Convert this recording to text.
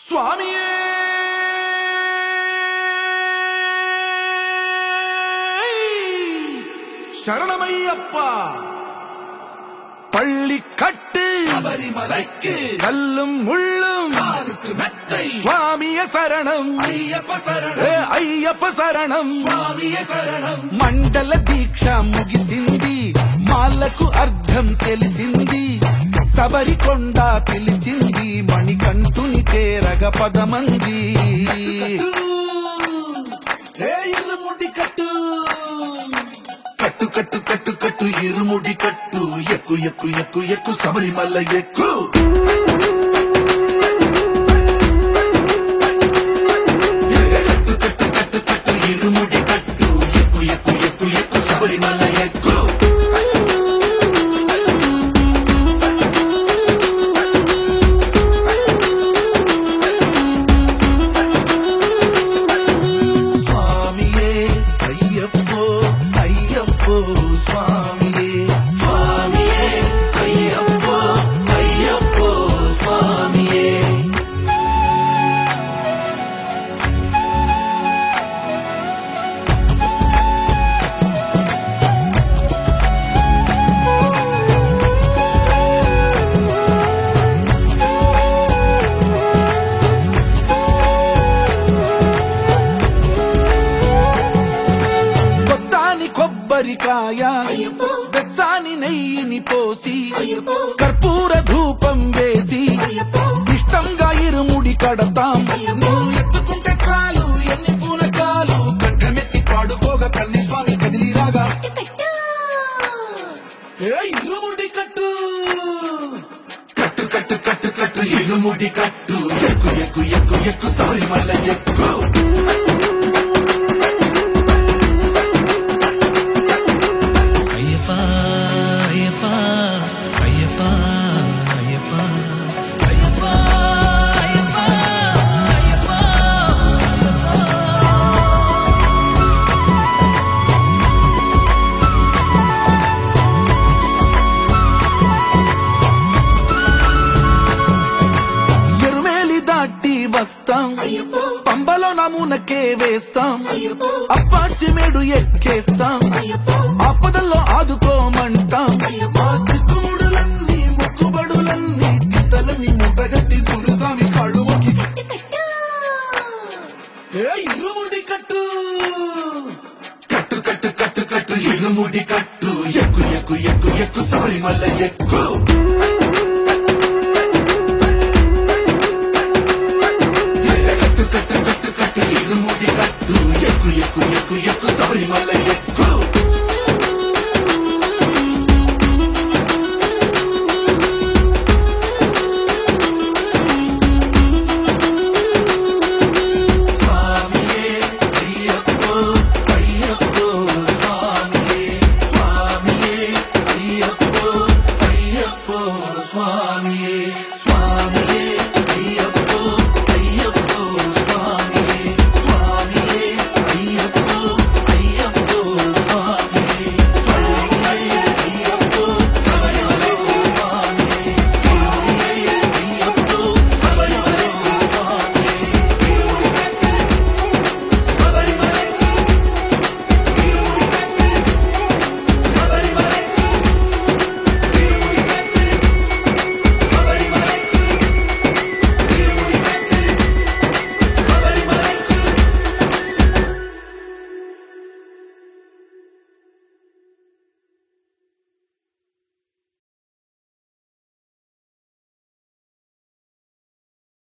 స్వామియే శరణమయ్యప్ప பள்ளிக்கட்டு சபரிமலைக்கு கல்லும் முள்ளும் காலுக்கு மெத்தை சுவாமிய சரணம் ஐயப்ப சரணம் అయ్యప్ప శరణం స్వామియ శరణం మండల దీక్ష ముగిసింది మాలకు అర్థం తెలిసింది శబరికొండ పిలిచింది మణికంఠుని చేరగ పదమంది ఇరుముడి కట్టు కట్టు కట్టు కట్టు కట్టు ఇరుముడి కట్టు ఎక్కు ఎక్కు ఎక్కు ఎక్కు శబరిమల ఎక్కు కట్టు కట్టు కట్టు కట్టు ఇరుముడి కట్టు ఎక్కు ఎక్కు ఎక్కు ఎక్కు శబరిమల ఎక్కు స్వామియే అయ్యప్పో అయ్యప్పో స్వామియే స్వామియే అయ్యప్పో అయ్యప్పో స్వామియే కొత్తాని కొబ్బరికాయ బెచ్చాని నెయ్యిని పోసి కర్పూర ధూపం వేసి ఇష్టంగా ఇరుముడి కడతాం నువ్వు ఎత్తుకుంటే చాలు ఎన్ని పూనకాలు కంఠమెత్తి పాడుకోగా కల్లి స్వామి కదిలిరాగా ఇరుముడి కట్టు కట్టు కట్టు కట్టు కట్టు ఇరుముడి కట్టు ఎక్కు ఎక్కు ఎక్కు ఎక్కు శబరిమల ఎక్కు అయ్యప్ప అయ్యప్ప అయ్యప్ప అయ్యప్ప అయ్యప్ప అయ్యప్ప అయ్యప్ప ఎరుమేలి దాటి వస్తాం పంబలో నమూనకే వేస్తాం అప్పాచిమేడు ఎక్కేస్తాం ఆపదల్లో ఆదుకోమంటాం మా చిక్కుముడులన్నీ మొక్కుబడులన్నీ చింతలన్నీ ముట్టగట్టి గురుస్వామి కాళ్ళు మొక్కి ఇరుముడి కట్టు కట్టు కట్టు కట్టు కట్టు ఇరుముడి కట్టు ఎక్కు ఎక్కు ఎక్కు ఎక్కు శబరిమల ఎక్కు